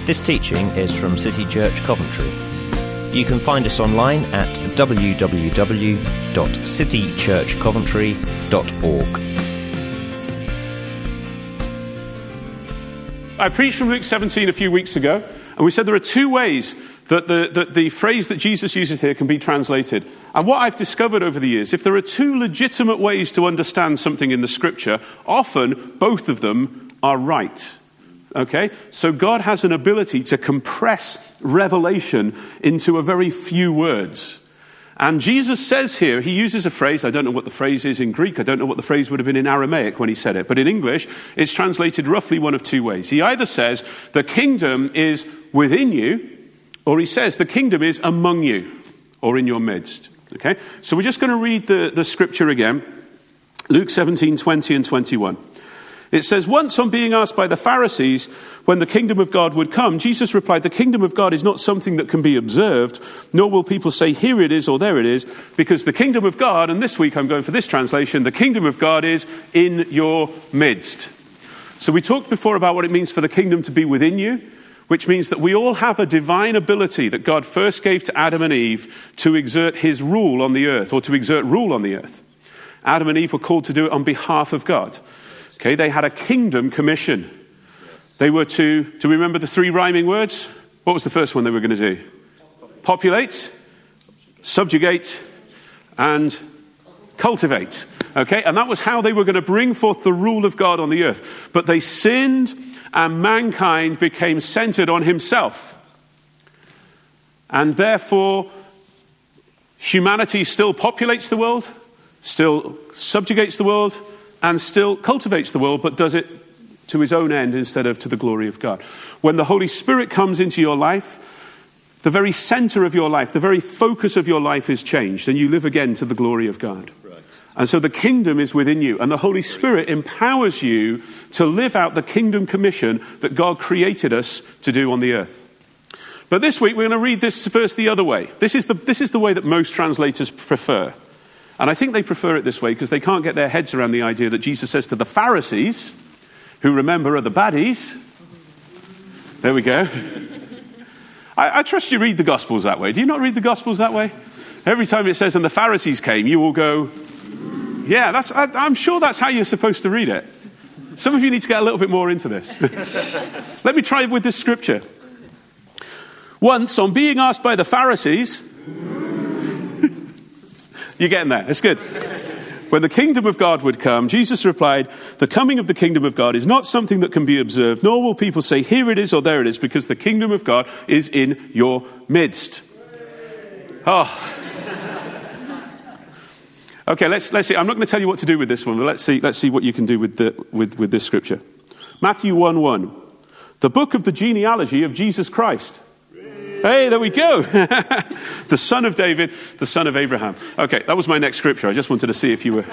This teaching is from City Church Coventry. You can find us online at www.citychurchcoventry.org. I preached from Luke 17 a few weeks ago, and we said there are two ways that the phrase that Jesus uses here can be translated. And what I've discovered over the years, if there are two legitimate ways to understand something in the Scripture, often both of them are right. Okay? So God has an ability to compress revelation into a very few words. And Jesus says here, he uses a phrase, I don't know what the phrase is in Greek, I don't know what the phrase would have been in Aramaic when he said it, but in English, it's translated roughly one of two ways. He either says, the kingdom is within you, or he says, the kingdom is among you, or in your midst. Okay? So we're just going to read the scripture again. Luke 17, 20 and 21. It says, once on being asked by the Pharisees when the kingdom of God would come, Jesus replied, the kingdom of God is not something that can be observed, nor will people say, here it is or there it is, because the kingdom of God, and this week I'm going for this translation, the kingdom of God is in your midst. So we talked before about what it means for the kingdom to be within you, which means that we all have a divine ability that God first gave to Adam and Eve to exert his rule on the earth, or to exert rule on the earth. Adam and Eve were called to do it on behalf of God. Okay, they had a kingdom commission. They were to we remember the three rhyming words? What was the first one they were going to do? Populate, subjugate, and cultivate. Okay, and that was how they were going to bring forth the rule of God on the earth. But they sinned, and mankind became centered on himself. And therefore, humanity still populates the world, still subjugates the world, and still cultivates the world, but does it to his own end instead of to the glory of God. When the Holy Spirit comes into your life, the very center of your life, the very focus of your life is changed, and you live again to the glory of God. Right. And so the kingdom is within you, and the Holy Spirit empowers you to live out the kingdom commission that God created us to do on the earth. But this week we're going to read this verse the other way. This is the way that most translators prefer. And I think they prefer it this way because they can't get their heads around the idea that Jesus says to the Pharisees, who remember are the baddies. There we go. I trust you read the Gospels that way. Do you not read the Gospels that way? Every time it says, and the Pharisees came, you will go, yeah, I'm sure that's how you're supposed to read it. Some of you need to get a little bit more into this. Let me try with this scripture. Once, on being asked by the Pharisees, you're getting there. It's good. When the kingdom of God would come, Jesus replied, the coming of the kingdom of God is not something that can be observed, nor will people say, here it is or there it is, because the kingdom of God is in your midst. Oh. Okay, let's see. I'm not going to tell you what to do with this one, but let's see what you can do with this scripture. Matthew 1:1. The book of the genealogy of Jesus Christ. Hey, there we go. The son of David, the son of Abraham. Okay, that was my next scripture. I just wanted to see if you were...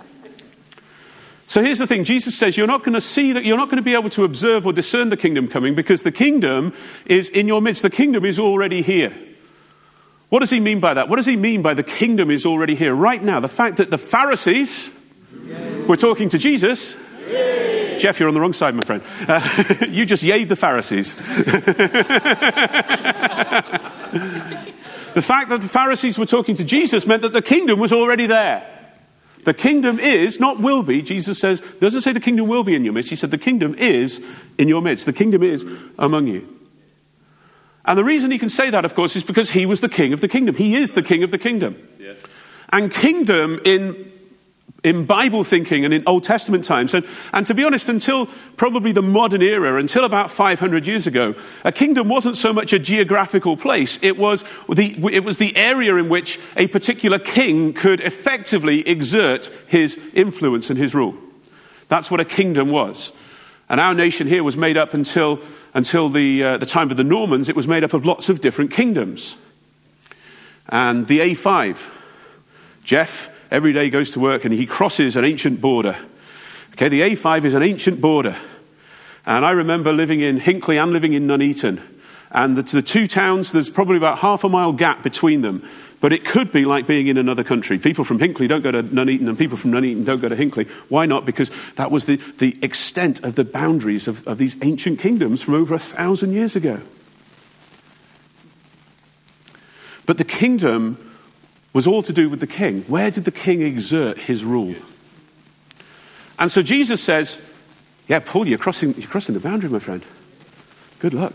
So here's the thing. Jesus says you're not going to be able to observe or discern the kingdom coming because the kingdom is in your midst. The kingdom is already here. What does he mean by that? What does he mean by the kingdom is already here? Right now, the fact that the Pharisees were talking to Jesus... Jeff, you're on the wrong side, my friend. You just yayed the Pharisees. The fact that the Pharisees were talking to Jesus meant that the kingdom was already there. The kingdom is, not will be. Jesus says, doesn't say the kingdom will be in your midst. He said the kingdom is in your midst. The kingdom is among you. And the reason he can say that, of course, is because he was the king of the kingdom. He is the king of the kingdom. Yes. And kingdom in Bible thinking and in Old Testament times, and to be honest, until probably the modern era, until about 500 years ago, a kingdom wasn't so much a geographical place. It was the area in which a particular king could effectively exert his influence and his rule. That's what a kingdom was. And our nation here was made up until the time of the Normans. It was made up of lots of different kingdoms. And the A5, Jeff, every day goes to work and he crosses an ancient border. Okay, the A5 is an ancient border. And I remember living in Hinckley and living in Nuneaton. And the two towns, there's probably about half a mile gap between them. But it could be like being in another country. People from Hinckley don't go to Nuneaton, and people from Nuneaton don't go to Hinckley. Why not? Because that was the extent of the boundaries of these ancient kingdoms from over 1,000 years ago. But the kingdom was all to do with the king. Where did the king exert his rule? And so Jesus says, yeah, Paul, you're crossing the boundary, my friend. Good luck.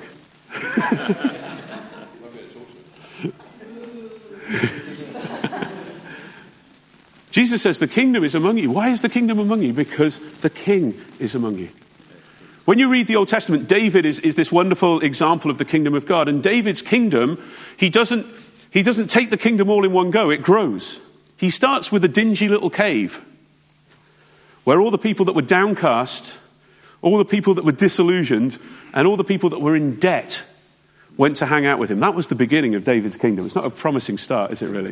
Jesus says the kingdom is among you. Why is the kingdom among you? Because the king is among you. When you read the Old Testament, David is this wonderful example of the kingdom of God. And David's kingdom, he doesn't take the kingdom all in one go. It grows. He starts with a dingy little cave where all the people that were downcast, all the people that were disillusioned, and all the people that were in debt went to hang out with him. That was the beginning of David's kingdom. It's not a promising start, is it really?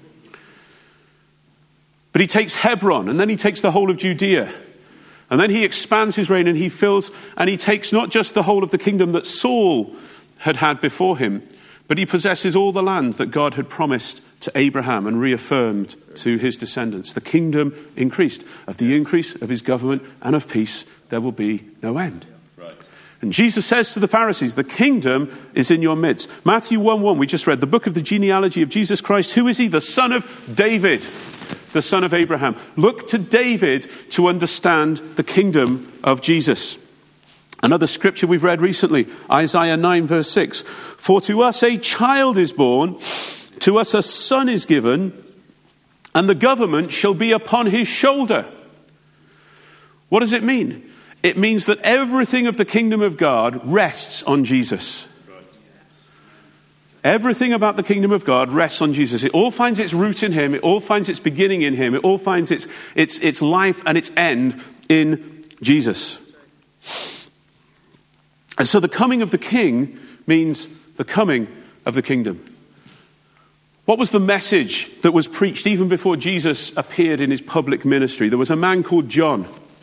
But he takes Hebron, and then he takes the whole of Judea. And then he expands his reign, and he takes not just the whole of the kingdom that Saul had before him, but he possesses all the land that God had promised to Abraham and reaffirmed to his descendants. The kingdom increased. Of the increase of his government and of peace, there will be no end. Right. And Jesus says to the Pharisees, the kingdom is in your midst. Matthew 1:1, we just read, the book of the genealogy of Jesus Christ. Who is he? The son of David, the son of Abraham. Look to David to understand the kingdom of Jesus. Another scripture we've read recently, Isaiah 9 verse 6. For to us a child is born, to us a son is given, and the government shall be upon his shoulder. What does it mean? It means that everything of the kingdom of God rests on Jesus. Everything about the kingdom of God rests on Jesus. It all finds its root in him. It all finds its beginning in him. It all finds its life and its end in Jesus. And so the coming of the king means the coming of the kingdom. What was the message that was preached even before Jesus appeared in his public ministry? There was a man called John.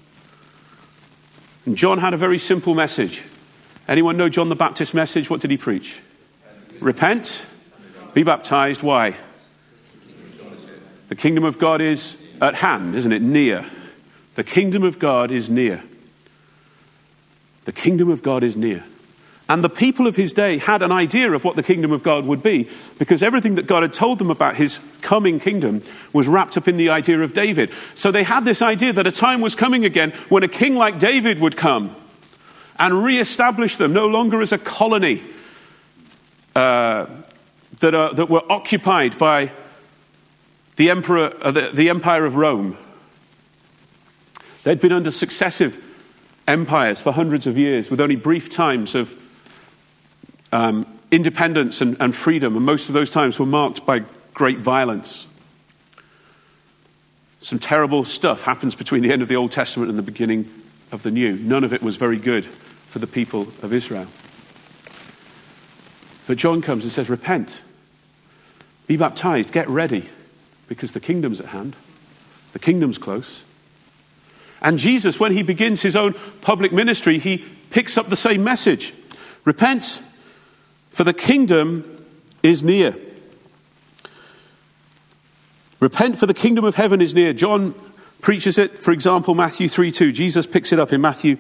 And John had a very simple message. Anyone know John the Baptist's message? What did he preach? Repent, be baptized. Why? The kingdom of God is at hand, isn't it? Near. The kingdom of God is near. The kingdom of God is near. And the people of his day had an idea of what the kingdom of God would be, because everything that God had told them about his coming kingdom was wrapped up in the idea of David. So they had this idea that a time was coming again when a king like David would come and re-establish them, no longer as a colony that were occupied by the empire of Rome. They'd been under successive empires for hundreds of years, with only brief times of independence and freedom, and most of those times were marked by great violence. Some terrible stuff happens between the end of the Old Testament and the beginning of the New. None of it was very good for the people of Israel. But John comes and says, repent, be baptized, get ready, because the kingdom's at hand. The kingdom's close. And Jesus, when he begins his own public ministry, he picks up the same message. Repent, for the kingdom is near. Repent, for the kingdom of heaven is near. John preaches it, for example, Matthew 3:2. Jesus picks it up in Matthew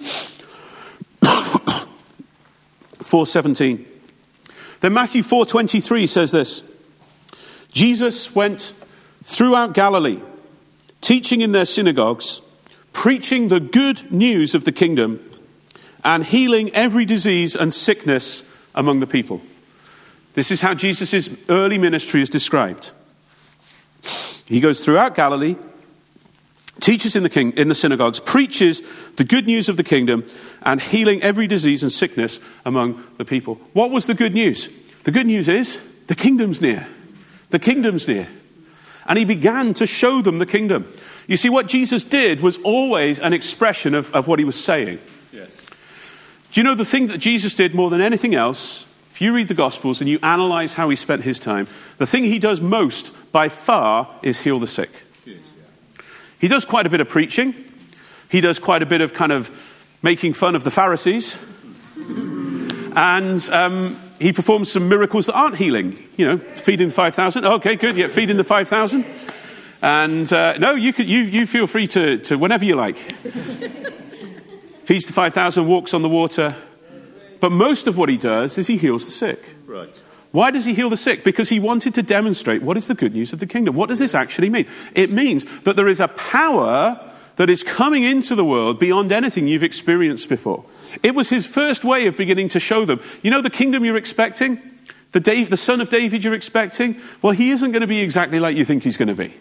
4:17. Then Matthew 4:23 says this. Jesus went throughout Galilee, teaching in their synagogues, preaching the good news of the kingdom, and healing every disease and sickness among the people. This is how Jesus' early ministry is described. He goes throughout Galilee, teaches in the synagogues, preaches the good news of the kingdom, and healing every disease and sickness among the people. What was the good news? The good news is the kingdom's near. The kingdom's near. And he began to show them the kingdom. You see, what Jesus did was always an expression of what he was saying. Yes. Do you know the thing that Jesus did more than anything else? If you read the Gospels and you analyze how he spent his time, the thing he does most by far is heal the sick. Yes, yeah. He does quite a bit of preaching. He does quite a bit of kind of making fun of the Pharisees. And he performs some miracles that aren't healing. You know, feeding the 5,000. Okay, good. Yeah, feeding the 5,000. And no, you feel free to whenever you like. Feeds the 5,000, walks on the water. But most of what he does is he heals the sick. Right. Why does he heal the sick? Because he wanted to demonstrate what is the good news of the kingdom. What does this actually mean? It means that there is a power that is coming into the world beyond anything you've experienced before. It was his first way of beginning to show them, you know, the kingdom you're expecting, the son of David you're expecting, well, he isn't going to be exactly like you think he's going to be.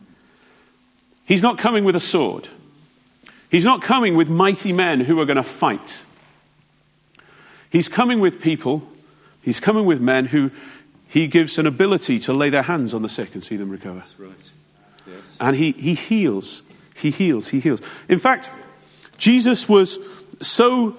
He's not coming with a sword. He's not coming with mighty men who are going to fight. He's coming with people, he's coming with men who he gives an ability to lay their hands on the sick and see them recover. That's right. Yes. And he heals. He heals. He heals. In fact, Jesus was so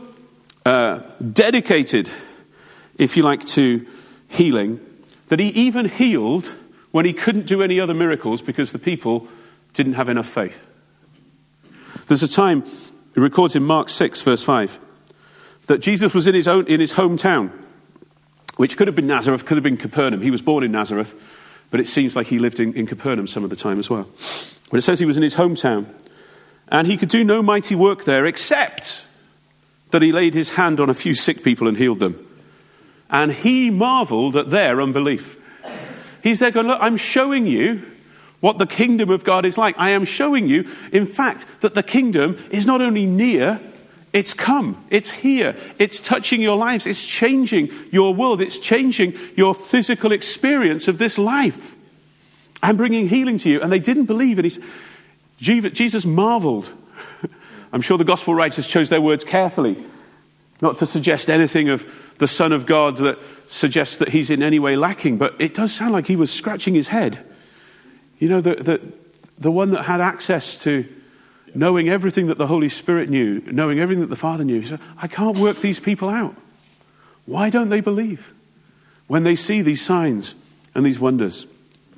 dedicated, if you like, to healing, that he even healed when he couldn't do any other miracles because the people didn't have enough faith. There's a time, it records in Mark 6, verse 5, that Jesus was in his hometown, which could have been Nazareth, could have been Capernaum. He was born in Nazareth, but it seems like he lived in Capernaum some of the time as well. But it says he was in his hometown, and he could do no mighty work there except that he laid his hand on a few sick people and healed them. And he marveled at their unbelief. He's there going, look, I'm showing you what the kingdom of God is like. I am showing you, in fact, that the kingdom is not only near, it's come, it's here, it's touching your lives, it's changing your world, it's changing your physical experience of this life. I'm bringing healing to you. And they didn't believe it. Jesus marveled. I'm sure the gospel writers chose their words carefully, not to suggest anything of the Son of God that suggests that he's in any way lacking, but it does sound like he was scratching his head. You know, the one that had access to knowing everything that the Holy Spirit knew, knowing everything that the Father knew. He said, I can't work these people out. Why don't they believe when they see these signs and these wonders?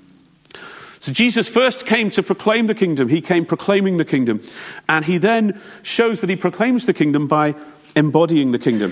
So Jesus first came to proclaim the kingdom. He came proclaiming the kingdom. And he then shows that he proclaims the kingdom by embodying the kingdom.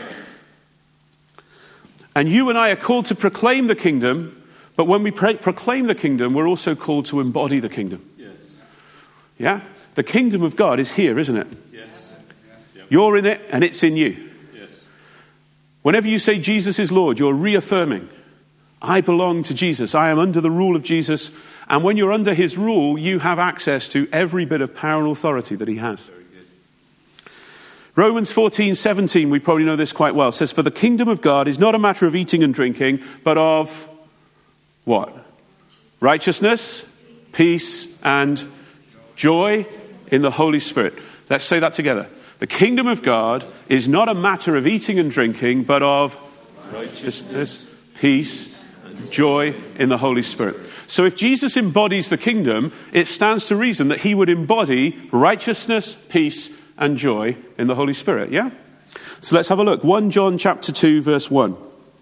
And you and I are called to proclaim the kingdom, but when we proclaim the kingdom, we're also called to embody the kingdom. Yes. Yeah? The kingdom of God is here, isn't it? Yes. Yep. You're in it and it's in you. Yes. Whenever you say Jesus is Lord, you're reaffirming, I belong to Jesus. I am under the rule of Jesus. And when you're under his rule, you have access to every bit of power and authority that he has. Very good. Romans 14:17, we probably know this quite well, says, for the kingdom of God is not a matter of eating and drinking, but of what? Righteousness, peace, and joy in the Holy Spirit. Let's say that together. The kingdom of God is not a matter of eating and drinking, but of righteousness, peace, and joy in the Holy Spirit. So if Jesus embodies the kingdom, it stands to reason that he would embody righteousness, peace, and joy in the Holy Spirit, yeah? So let's have a look. 1 John chapter 2, verse 1.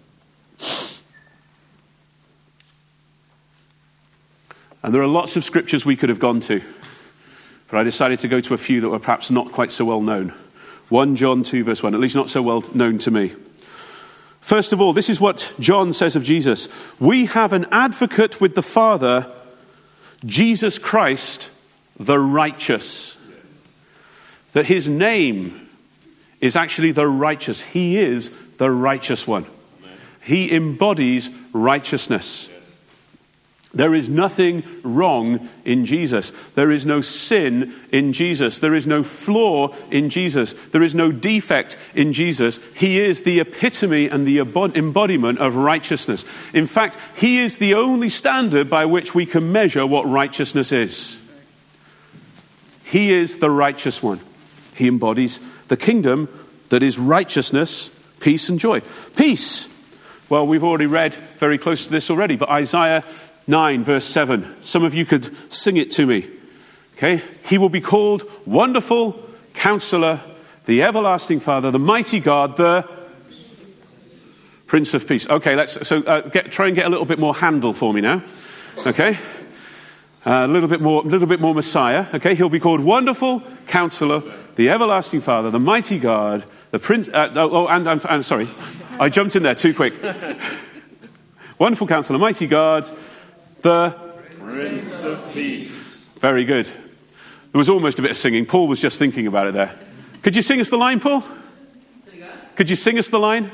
And there are lots of scriptures we could have gone to, but I decided to go to a few that were perhaps not quite so well known. 1 John 2, verse 1, at least not so well known to me. First of all, this is what John says of Jesus. We have an advocate with the Father, Jesus Christ, the righteous. Yes. That his name is actually the righteous. He is the righteous one. Amen. He embodies righteousness. Yes. There is nothing wrong in Jesus. There is no sin in Jesus. There is no flaw in Jesus. There is no defect in Jesus. He is the epitome and the embodiment of righteousness. In fact, he is the only standard by which we can measure what righteousness is. He is the righteous one. He embodies the kingdom that is righteousness, peace, and joy. Peace. Well, we've already read very close to this already, but Isaiah 9, verse 7. Some of you could sing it to me. Okay? He will be called Wonderful Counselor, the Everlasting Father, the Mighty God, the Prince of Peace. Okay, try and get a little bit more Handel for me now. Okay? A little bit more Messiah. Okay? He'll be called Wonderful Counselor, the Everlasting Father, the Mighty God, the Prince. Sorry. I jumped in there too quick. Wonderful Counselor, mighty God, the Prince of Peace. Very good. There was almost a bit of singing. Paul was just thinking about it there. Could you sing us the line, Paul? Could you sing us the line?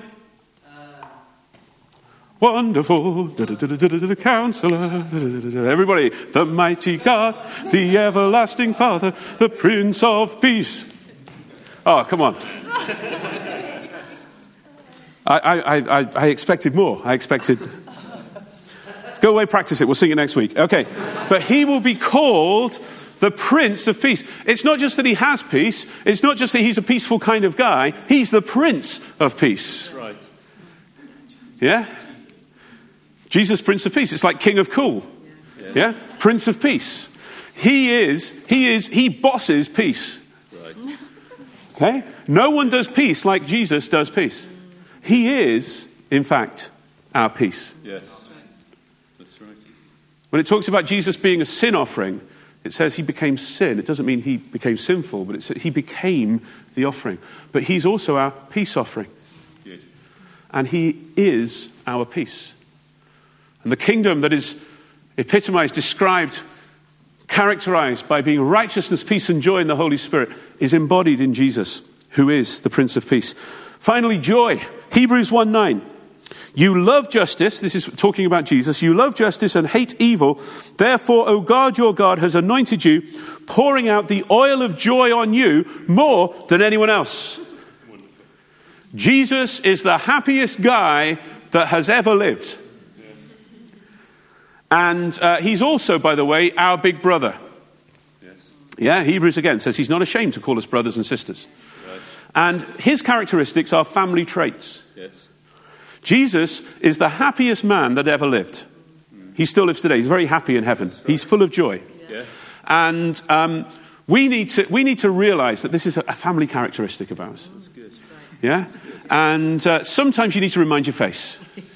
Wonderful Counselor. Everybody, the mighty God, the everlasting Father, the Prince of Peace. Oh, come on. I expected more. Go away, practice it. We'll sing it next week. Okay. But he will be called the Prince of Peace. It's not just that he has peace. It's not just that he's a peaceful kind of guy. He's the Prince of Peace. Right. Yeah? Jesus, Prince of Peace. It's like King of Cool. Yeah? Prince of Peace. He bosses peace. Right. Okay? No one does peace like Jesus does peace. He is, in fact, our peace. Yes. That's right. When it talks about Jesus being a sin offering, it says he became sin. It doesn't mean he became sinful, but he became the offering. But he's also our peace offering. Good. And he is our peace. And the kingdom that is epitomized, described, characterized by being righteousness, peace, and joy in the Holy Spirit is embodied in Jesus, who is the Prince of Peace. Finally, joy. Hebrews 1:9. You love justice, this is talking about Jesus, you love justice and hate evil. Therefore, O God, your God has anointed you, pouring out the oil of joy on you more than anyone else. Wonderful. Jesus is the happiest guy that has ever lived. Yes. And he's also, by the way, our big brother. Yes. Yeah, Hebrews again says he's not ashamed to call us brothers and sisters. Right. And his characteristics are family traits. Yes. Jesus is the happiest man that ever lived. He still lives today. He's very happy in heaven. He's full of joy. Yes. And we need to realize that this is a family characteristic of ours. That's good. Yeah? And sometimes you need to remind your face.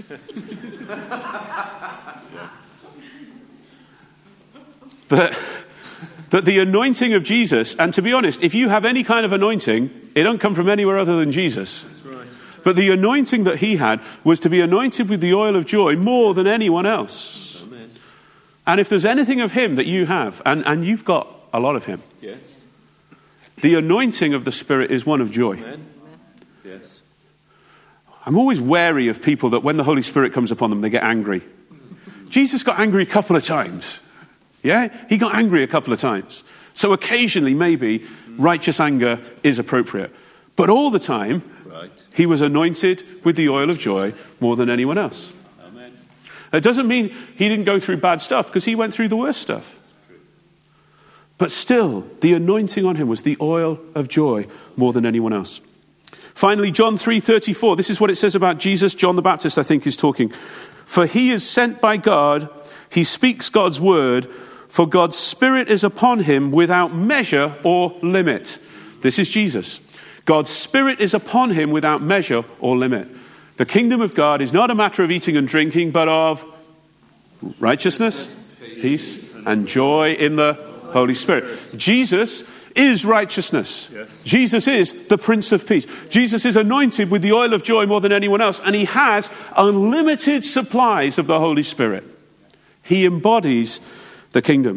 That the anointing of Jesus, and to be honest, if you have any kind of anointing, it don't come from anywhere other than Jesus. That's right. But the anointing that he had was to be anointed with the oil of joy more than anyone else. Amen. And if there's anything of him that you have, and you've got a lot of him, Yes. the anointing of the Spirit is one of joy. Amen. Yes. I'm always wary of people that when the Holy Spirit comes upon them, they get angry. Jesus got angry a couple of times. Yeah? He got angry a couple of times. So occasionally, maybe, righteous anger is appropriate. But all the time, Right. he was anointed with the oil of joy more than anyone else. Amen. That doesn't mean he didn't go through bad stuff, because he went through the worst stuff. But still, the anointing on him was the oil of joy more than anyone else. Finally, John 3:34. This is what it says about Jesus. John the Baptist, I think, is talking. For he is sent by God. He speaks God's word. For God's Spirit is upon him without measure or limit. This is Jesus. God's Spirit is upon him without measure or limit. The kingdom of God is not a matter of eating and drinking, but of righteousness, peace, and joy in the Holy Spirit. Jesus is righteousness. Yes. Jesus is the Prince of Peace. Jesus is anointed with the oil of joy more than anyone else, and he has unlimited supplies of the Holy Spirit. He embodies the kingdom.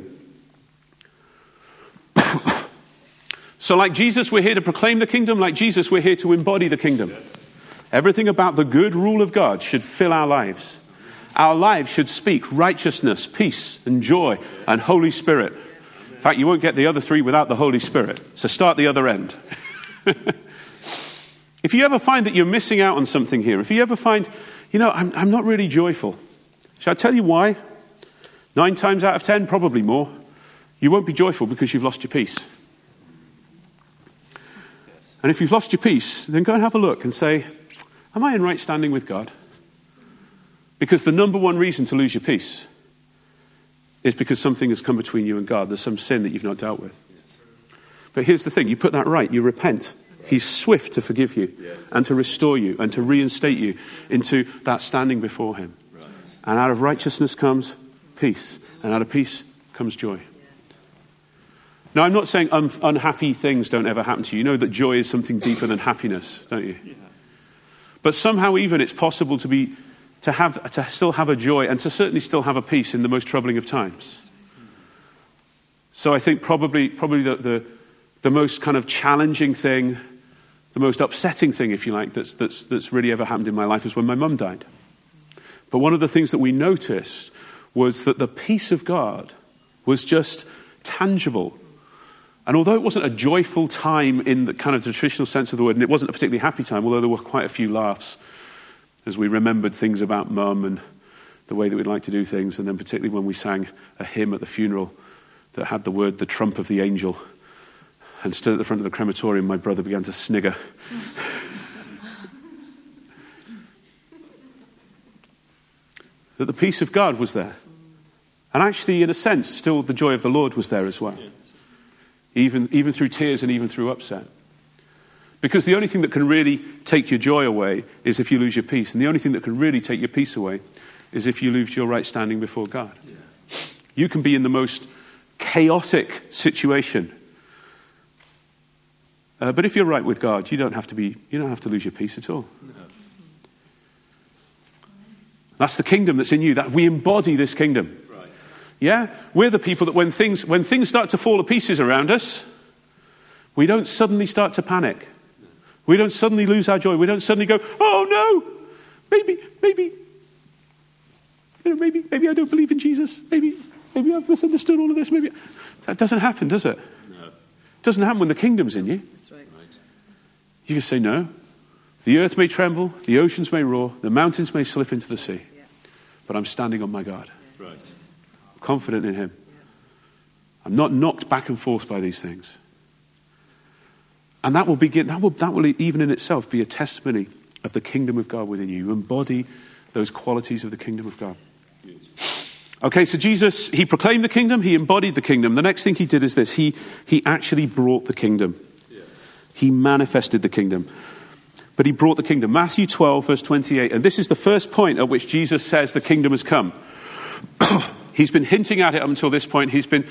So like Jesus, we're here to proclaim the kingdom. Like Jesus, we're here to embody the kingdom. Everything about the good rule of God should fill our lives. Our lives should speak righteousness, peace, and joy, and Holy Spirit. In fact, you won't get the other three without the Holy Spirit. So start the other end. If you ever find that you're missing out on something here, if you ever find, I'm not really joyful. Shall I tell you why? 9 times out of 10, probably more. You won't be joyful because you've lost your peace. And if you've lost your peace, then go and have a look and say, am I in right standing with God? Because the number one reason to lose your peace is because something has come between you and God. There's some sin that you've not dealt with. But here's the thing, you put that right, you repent. He's swift to forgive you and to restore you and to reinstate you into that standing before him. And out of righteousness comes peace. And out of peace comes joy. Now, I'm not saying unhappy things don't ever happen to you. You know that joy is something deeper than happiness, don't you? But somehow even it's possible to still have a joy and to certainly still have a peace in the most troubling of times. So I think probably the most kind of challenging thing, the most upsetting thing, if you like, that's really ever happened in my life is when my mum died. But one of the things that we noticed was that the peace of God was just tangible. And although it wasn't a joyful time in the kind of the traditional sense of the word, and it wasn't a particularly happy time, although there were quite a few laughs as we remembered things about Mum and the way that we'd like to do things, and then particularly when we sang a hymn at the funeral that had the word, "The Trump of the Angel," and stood at the front of the crematorium, my brother began to snigger. That the peace of God was there. And actually, in a sense, still the joy of the Lord was there as well. Yes. Even through tears and even through upset. Because the only thing that can really take your joy away is if you lose your peace. And the only thing that can really take your peace away is if you lose your right standing before God. Yes. You can be in the most chaotic situation. But if you're right with God, you don't have to lose your peace at all. No. That's the kingdom that's in you. That we embody this kingdom. Right. Yeah? We're the people that when things start to fall to pieces around us, we don't suddenly start to panic. We don't suddenly lose our joy. We don't suddenly go, "Oh no, maybe I don't believe in Jesus. Maybe I've misunderstood all of this. Maybe." That doesn't happen, does it? No. It doesn't happen when the kingdom's in you. That's right. You can say, "No. The earth may tremble, the oceans may roar, the mountains may slip into the sea. But I'm standing on my God. Right. I'm confident in him. I'm not knocked back and forth by these things." And that will even in itself be a testimony of the kingdom of God within you. You embody those qualities of the kingdom of God. Okay, so Jesus, he proclaimed the kingdom, he embodied the kingdom. The next thing he did is this. He actually brought the kingdom. Yes. He manifested the kingdom. But he brought the kingdom. Matthew 12, verse 28. And this is the first point at which Jesus says the kingdom has come. He's been hinting at it up until this point. He's been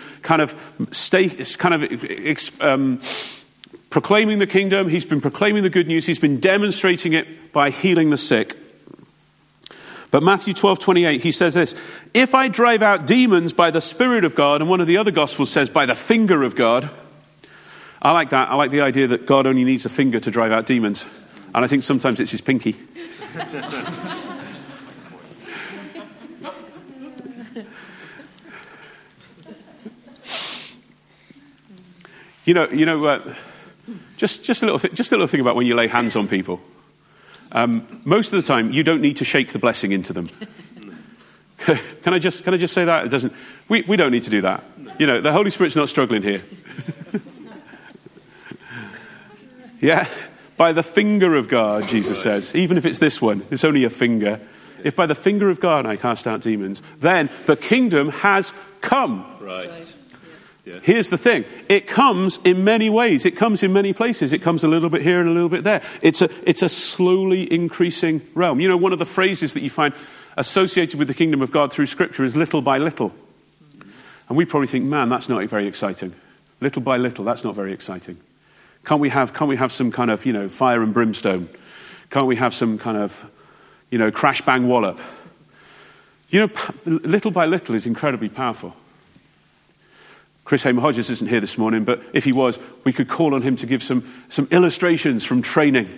proclaiming the kingdom. He's been proclaiming the good news. He's been demonstrating it by healing the sick. But Matthew 12, 28, he says this: "If I drive out demons by the Spirit of God," and one of the other Gospels says by the finger of God. I like that. I like the idea that God only needs a finger to drive out demons. And I think sometimes it's his pinky. Just a little thing about when you lay hands on people. Most of the time, you don't need to shake the blessing into them. Can I just say that? It doesn't. We don't need to do that. The Holy Spirit's not struggling here. Yeah. By the finger of God, Jesus says, even if it's this one, it's only a finger. If by the finger of God I cast out demons, then the kingdom has come. Right. Yeah. Here's the thing. It comes in many ways. It comes in many places. It comes a little bit here and a little bit there. It's a slowly increasing realm. One of the phrases that you find associated with the kingdom of God through Scripture is little by little. And we probably think, man, that's not very exciting. Little by little, that's not very exciting. Can't we have some kind of, fire and brimstone? Can't we have some kind of, crash bang wallop? Little by little is incredibly powerful. Chris Hamer-Hodges isn't here this morning, but if he was, we could call on him to give some illustrations from training.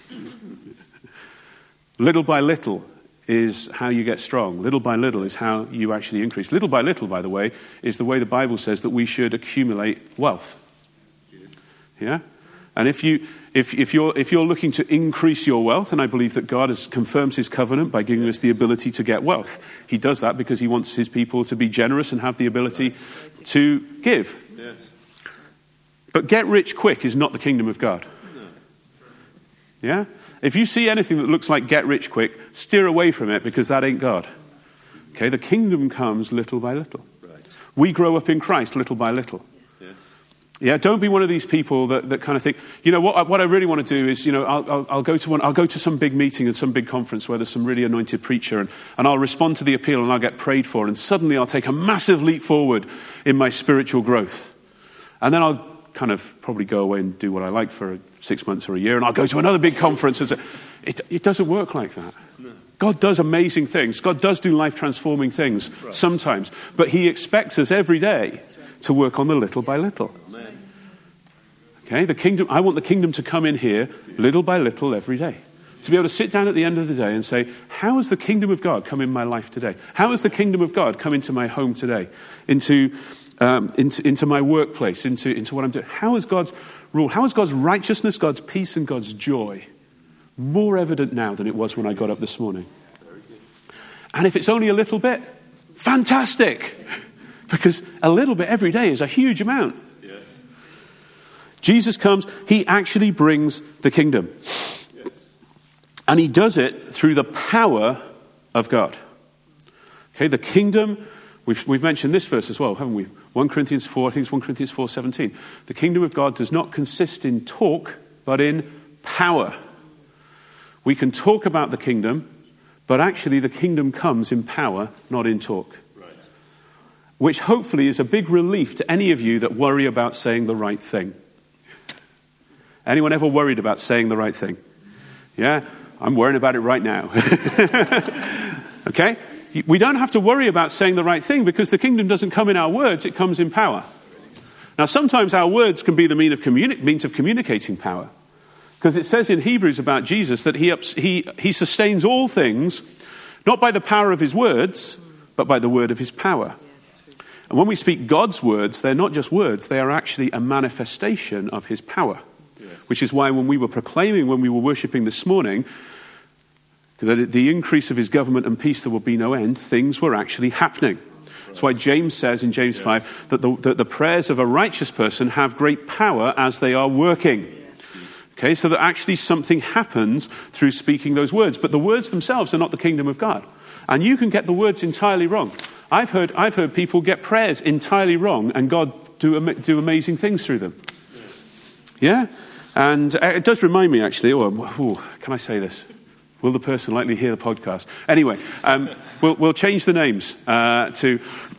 Little by little is how you get strong. Little by little is how you actually increase. Little by little, by the way, is the way the Bible says that we should accumulate wealth. Yeah? And if you're looking to increase your wealth, and I believe that God has confirmed his covenant by giving us the ability to get wealth. He does that because he wants his people to be generous and have the ability to give. Yes. But get rich quick is not the kingdom of God. Yeah? If you see anything that looks like get rich quick, steer away from it because that ain't God. Okay, the kingdom comes little by little. Right. We grow up in Christ little by little. Yeah, don't be one of these people that kind of think, what I really want to do is, I'll go to some big meeting and some big conference where there's some really anointed preacher and I'll respond to the appeal and I'll get prayed for and suddenly I'll take a massive leap forward in my spiritual growth. And then I'll kind of probably go away and do what I like for 6 months or a year and I'll go to another big conference and say, It doesn't work like that. God does amazing things. God does do life-transforming things sometimes. But he expects us every day to work on the little by little. Okay, the kingdom. I want the kingdom to come in here little by little every day. To be able to sit down at the end of the day and say, how has the kingdom of God come in my life today? How has the kingdom of God come into my home today? Into my workplace, into what I'm doing? How is God's rule? How is God's righteousness, God's peace, and God's joy more evident now than it was when I got up this morning? And if it's only a little bit, fantastic! Because a little bit every day is a huge amount. Yes. Jesus comes, he actually brings the kingdom. Yes. And he does it through the power of God. Okay, the kingdom, we've mentioned this verse as well, haven't we? 1 Corinthians 4, I think it's 1 Corinthians 4:17. The kingdom of God does not consist in talk, but in power. We can talk about the kingdom, but actually the kingdom comes in power, not in talk. Right. Which hopefully is a big relief to any of you that worry about saying the right thing. Anyone ever worried about saying the right thing? Yeah? I'm worrying about it right now. Okay? We don't have to worry about saying the right thing because the kingdom doesn't come in our words, it comes in power. Now sometimes our words can be the means of communicating power. Because it says in Hebrews about Jesus that he sustains all things, not by the power of his words, but by the word of his power. And when we speak God's words, they're not just words, they are actually a manifestation of his power. Yes. Which is why when we were proclaiming, when we were worshipping this morning, that the increase of his government and peace there will be no end, things were actually happening. That's why James says in James 5 that the prayers of a righteous person have great power as they are working. Okay, so that actually something happens through speaking those words. But the words themselves are not the kingdom of God. And you can get the words entirely wrong. I've heard people get prayers entirely wrong and God do amazing things through them. Yeah? And it does remind me actually, can I say this? Will the person likely hear the podcast? Anyway, we'll change the names to...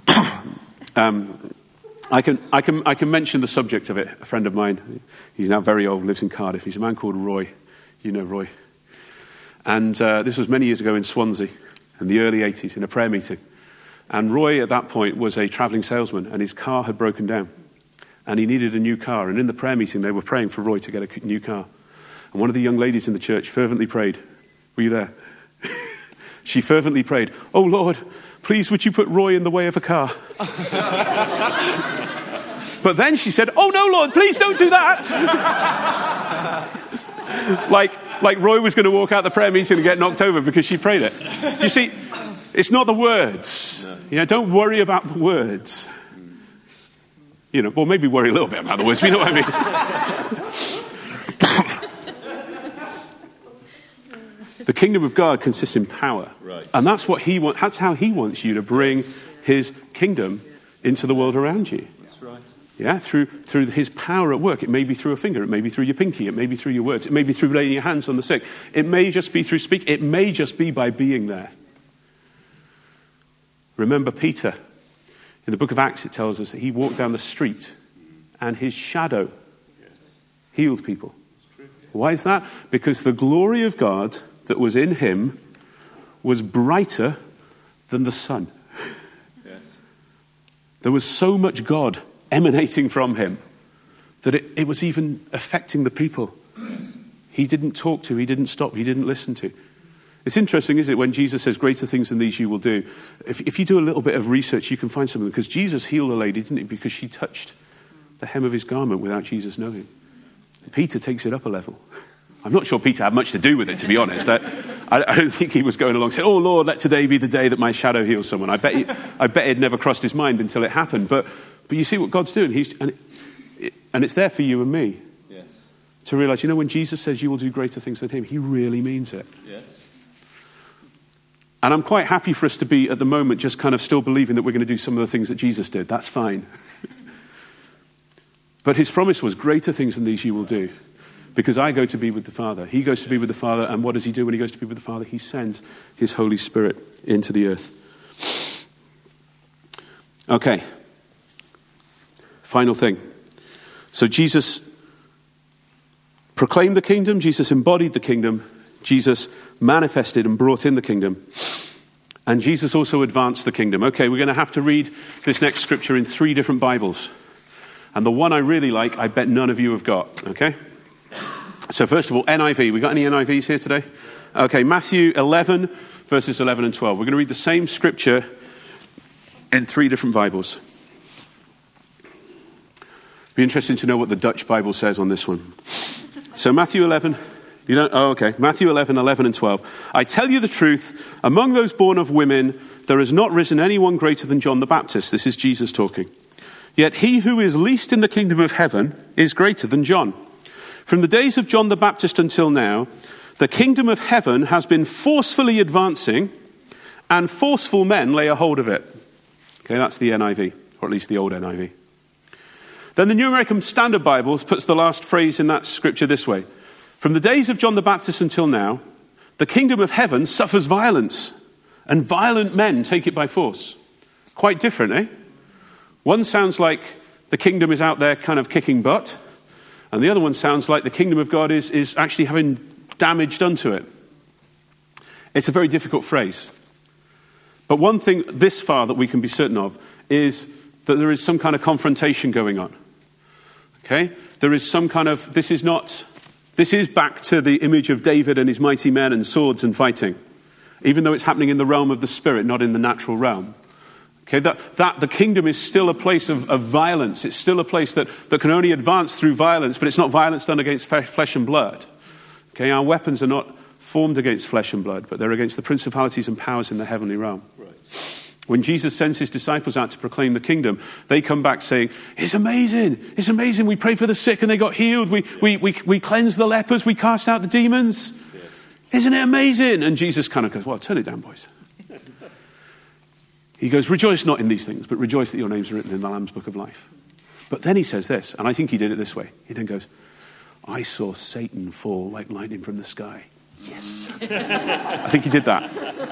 I can mention the subject of it. A friend of mine, he's now very old, lives in Cardiff. He's a man called Roy. You know Roy. And this was many years ago in Swansea, in the early 80s, in a prayer meeting. And Roy, at that point, was a travelling salesman, and his car had broken down. And he needed a new car. And in the prayer meeting, they were praying for Roy to get a new car. And one of the young ladies in the church fervently prayed. Were you there? She fervently prayed, "Oh Lord, please would you put Roy in the way of a car?" But then she said, "Oh no, Lord, please don't do that." like Roy was going to walk out the prayer meeting and get knocked over because she prayed it. You see, it's not the words. No. Don't worry about the words. Well, maybe worry a little bit about the words, but you know what I mean. The kingdom of God consists in power. Right. And that's what he wants. That's how he wants you to bring his kingdom into the world around you. That's right. Yeah, through his power at work. It may be through a finger, it may be through your pinky, it may be through your words, it may be through laying your hands on the sick. It may just be through speaking, it may just be by being there. Remember Peter. In the book of Acts it tells us that he walked down the street and his shadow healed people. Why is that? Because the glory of God that was in him was brighter than the sun. Yes. There was so much God emanating from him that it was even affecting the people. Yes. He didn't talk to, he didn't stop, he didn't listen to. It's interesting, isn't it, when Jesus says, "Greater things than these you will do." If you do a little bit of research, you can find something. Because Jesus healed a lady, didn't he? Because she touched the hem of his garment without Jesus knowing. Peter takes it up a level. I'm not sure Peter had much to do with it, to be honest. I don't think he was going along saying, "Oh Lord, let today be the day that my shadow heals someone." I bet it never crossed his mind until it happened. But you see what God's doing. And it's there for you and me. Yes. To realise, when Jesus says you will do greater things than him, he really means it. Yes. And I'm quite happy for us to be, at the moment, just kind of still believing that we're going to do some of the things that Jesus did. That's fine. But his promise was, greater things than these you will do. Because I go to be with the Father. He goes to be with the Father. And what does he do when he goes to be with the Father? He sends his Holy Spirit into the earth. Okay. Final thing. So Jesus proclaimed the kingdom. Jesus embodied the kingdom. Jesus manifested and brought in the kingdom. And Jesus also advanced the kingdom. Okay, we're going to have to read this next scripture in 3 different Bibles. And the one I really like, I bet none of you have got. Okay? So first of all, NIV. We got any NIVs here today? Okay, Matthew 11, verses 11 and 12. We're going to read the same scripture in 3 different Bibles. Be interesting to know what the Dutch Bible says on this one. So Matthew 11... You don't? Oh, okay. Matthew 11, 11 and 12. I tell you the truth, among those born of women, there has not risen anyone greater than John the Baptist. This is Jesus talking. Yet he who is least in the kingdom of heaven is greater than John. From the days of John the Baptist until now, the kingdom of heaven has been forcefully advancing, and forceful men lay a hold of it. Okay, that's the NIV, or at least the old NIV. Then the New American Standard Bible puts the last phrase in that scripture this way. From the days of John the Baptist until now, the kingdom of heaven suffers violence, and violent men take it by force. Quite different, eh? One sounds like the kingdom is out there kind of kicking butt, and the other one sounds like the kingdom of God is actually having damage done to it. It's a very difficult phrase. But one thing this far that we can be certain of is that there is some kind of confrontation going on. Okay? There is some kind of, this is back to the image of David and his mighty men and swords and fighting, even though it's happening in the realm of the spirit, not in the natural realm. Okay, that the kingdom is still a place of violence. It's still a place that can only advance through violence, but it's not violence done against flesh and blood. Okay, our weapons are not formed against flesh and blood, but they're against the principalities and powers in the heavenly realm. Right. When Jesus sends his disciples out to proclaim the kingdom, they come back saying, it's amazing, we prayed for the sick and they got healed, we cleansed the lepers, we cast out the demons. Yes. Isn't it amazing? And Jesus kind of goes, well, turn it down, boys. He goes, rejoice not in these things, but rejoice that your names are written in the Lamb's book of life. But then he says this, and I think he did it this way. He then goes, I saw Satan fall like lightning from the sky. Yes. I think he did that.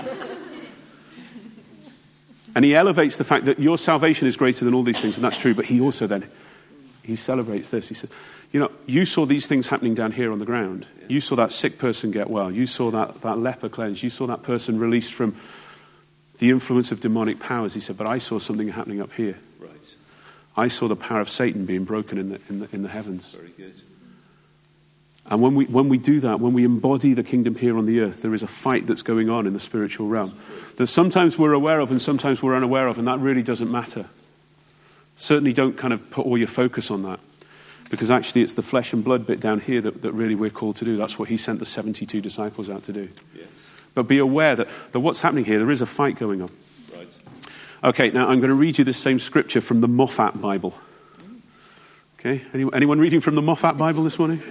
And he elevates the fact that your salvation is greater than all these things, and that's true, but he also then, he celebrates this. He said, you saw these things happening down here on the ground. You saw that sick person get well. You saw that leper cleansed. You saw that person released from the influence of demonic powers. He said, but I saw something happening up here. Right. I saw the power of Satan being broken in the heavens. Very good. And when we do that, when we embody the kingdom here on the earth, there is a fight that's going on in the spiritual realm that sometimes we're aware of and sometimes we're unaware of, and that really doesn't matter. Certainly don't kind of put all your focus on that, because actually it's the flesh and blood bit down here that really we're called to do. That's what he sent the 72 disciples out to do. Yes. But be aware that what's happening here, there is a fight going on. Right. Okay, now I'm going to read you this same scripture from the Moffat Bible. Okay, anyone reading from the Moffat Bible this morning?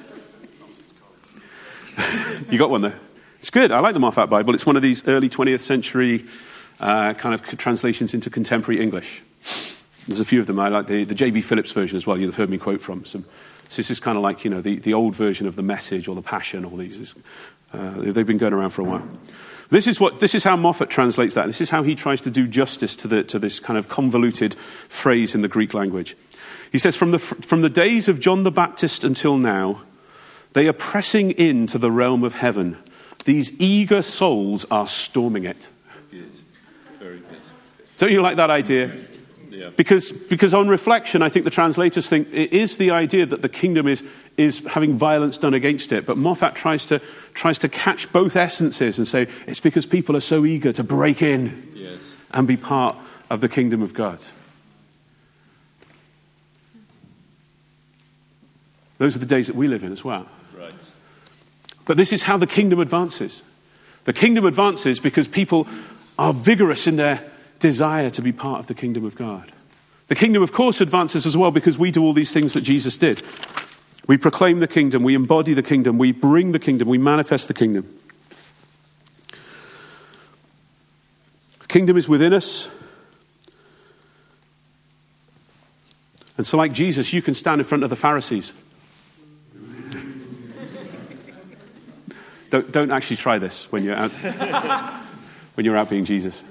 You got one there? It's good. I like the Moffat Bible. It's one of these early 20th century kind of translations into contemporary English. There's a few of them. I like the J.B. Phillips version as well. You've heard me quote from some. So this is kind of like, the old version of the Message or the Passion. All these. They've been going around for a while. This is how Moffat translates that. This is how he tries to do justice to this kind of convoluted phrase in the Greek language. He says, from the days of John the Baptist until now, they are pressing into the realm of heaven. These eager souls are storming it. Good. Very good. Don't you like that idea? Yeah. Because on reflection, I think the translators think it is the idea that the kingdom is having violence done against it. But Moffat tries to catch both essences and say it's because people are so eager to break in Yes. and be part of the kingdom of God. Those are the days that we live in as well. Right. But this is how the kingdom advances. The kingdom advances because people are vigorous in their desire to be part of the kingdom of God. The kingdom, of course, advances as well because we do all these things that Jesus did. We proclaim the kingdom, we embody the kingdom, we bring the kingdom, we manifest the kingdom. The kingdom is within us. And so like Jesus, you can stand in front of the Pharisees. Don't actually try this when you're out being Jesus.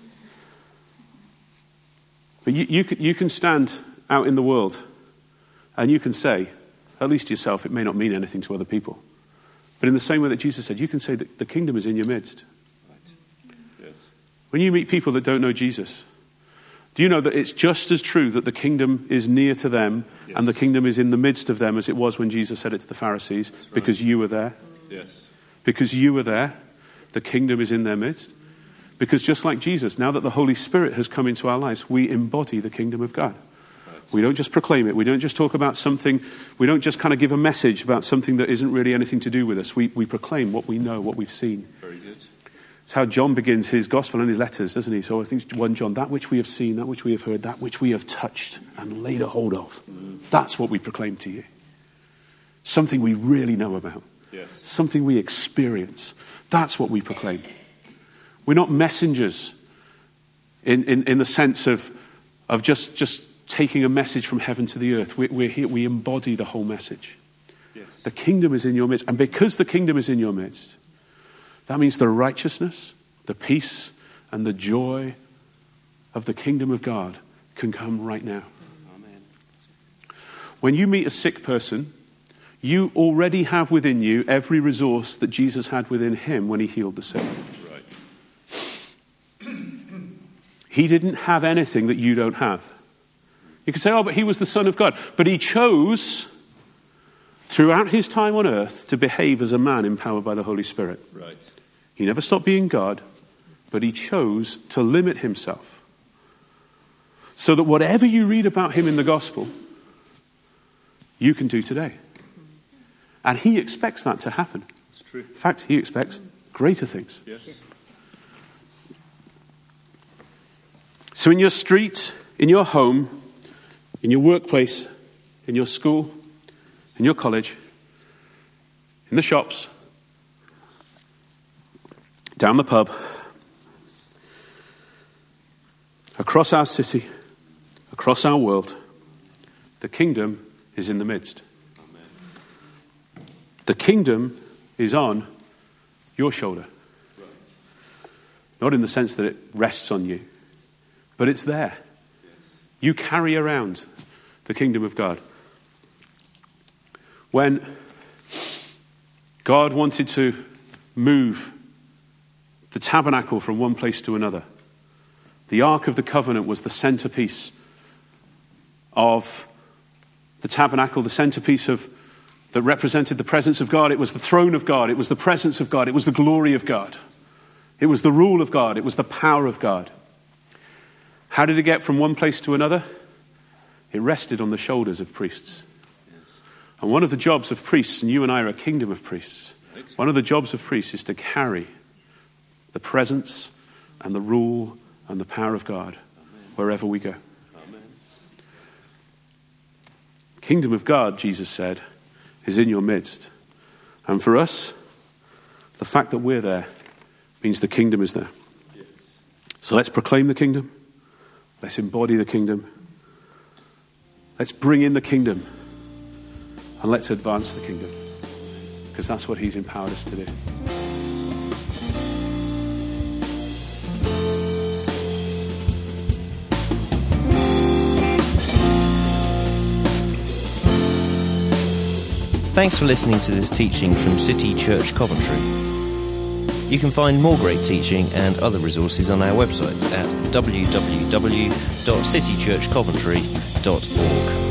But you can stand out in the world and you can say, at least to yourself, it may not mean anything to other people, But in the same way that Jesus said, you can say that the kingdom is in your midst. Right. Yes. When you meet people that don't know Jesus, do you know that it's just as true that the kingdom is near to them and the kingdom is in the midst of them as it was when Jesus said it to the Pharisees, right. Because you were there? Yes. Because you were there, the kingdom is in their midst. Because just like Jesus, now that the Holy Spirit has come into our lives, we embody the kingdom of God. Right. We don't just proclaim it. We don't just talk about something. We don't just kind of give a message about something that isn't really anything to do with us. We proclaim what we know, what we've seen. Very good. It's how John begins his gospel and his letters, doesn't he? So I think 1 John, that which we have seen, that which we have heard, that which we have touched and laid a hold of. That's what we proclaim to you. Something we really know about. Yes. Something we experience. That's what we proclaim. We're not messengers in the sense of just taking a message from heaven to the earth. We're here, we embody the whole message. Yes. The kingdom is in your midst. And because the kingdom is in your midst, that means the righteousness, the peace, and the joy of the kingdom of God can come right now. Amen. When you meet a sick person, you already have within you every resource that Jesus had within him when he healed the sick. Right. He didn't have anything that you don't have. You could say, oh, but he was the Son of God. But he chose, throughout his time on earth, to behave as a man empowered by the Holy Spirit. Right. He never stopped being God, but he chose to limit himself. So that whatever you read about him in the gospel, you can do today. And he expects that to happen. It's true. In fact, he expects greater things. Yes. So in your street, in your home, in your workplace, in your school, in your college, in the shops, down the pub, across our city, across our world, the kingdom is in the midst. Amen. The kingdom is on your shoulder. Right. Not in the sense that it rests on you, but it's there. Yes. You carry around the kingdom of God. When God wanted to move the tabernacle from one place to another, the Ark of the Covenant was the centerpiece of the tabernacle, the centerpiece that represented the presence of God. It was the throne of God. It was the presence of God. It was the glory of God. It was the rule of God. It was the power of God. How did it get from one place to another? It rested on the shoulders of priests. Yes. And one of the jobs of priests, and you and I are a kingdom of priests, Right. one of the jobs of priests is to carry the presence and the rule and the power of God wherever we go. Amen. Kingdom of God, Jesus said, is in your midst. And for us, the fact that we're there means the kingdom is there. Yes. So let's proclaim the kingdom. Let's embody the kingdom. Let's bring in the kingdom. And let's advance the kingdom. Because that's what he's empowered us to do. Thanks for listening to this teaching from City Church Coventry. You can find more great teaching and other resources on our website at www.citychurchcoventry.org.